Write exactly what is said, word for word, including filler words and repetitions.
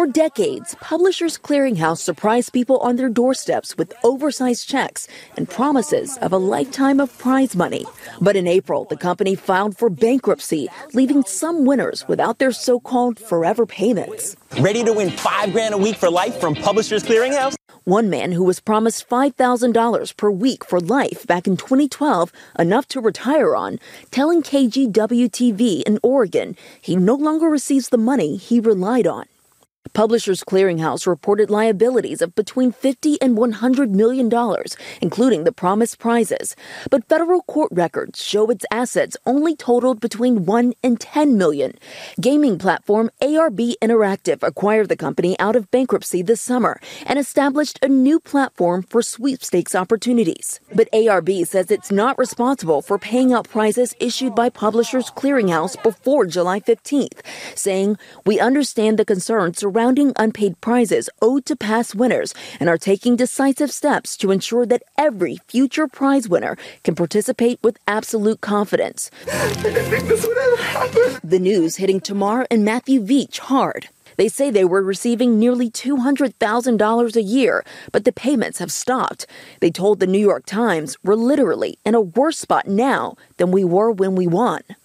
For decades, Publishers Clearing House surprised people on their doorsteps with oversized checks and promises of a lifetime of prize money. But in April, the company filed for bankruptcy, leaving some winners without their so-called forever payments. Ready to win five grand a week for life from Publishers Clearing House? One man who was promised five thousand dollars per week for life back in twenty twelve, enough to retire on, telling K G W T V in Oregon he no longer receives the money he relied on. Publishers Clearing House reported liabilities of between fifty and one hundred million dollars, including the promised prizes. But federal court records show its assets only totaled between one and ten million. Gaming platform A R B Interactive acquired the company out of bankruptcy this summer and established a new platform for sweepstakes opportunities. But A R B says it's not responsible for paying out prizes issued by Publishers Clearing House before July fifteenth, saying, "We understand the concerns surrounding unpaid prizes owed to past winners and are taking decisive steps to ensure that every future prize winner can participate with absolute confidence." The news hitting Tamar and Matthew Veach hard. They say they were receiving nearly two hundred thousand dollars a year, but the payments have stopped. They told the New York Times, "We're literally in a worse spot now than we were when we won."